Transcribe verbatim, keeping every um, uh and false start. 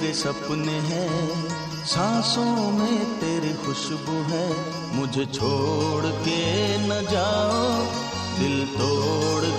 तेरे सपने हैं, सांसों में तेरी खुशबू है। मुझे छोड़ के न जाओ, दिल तोड़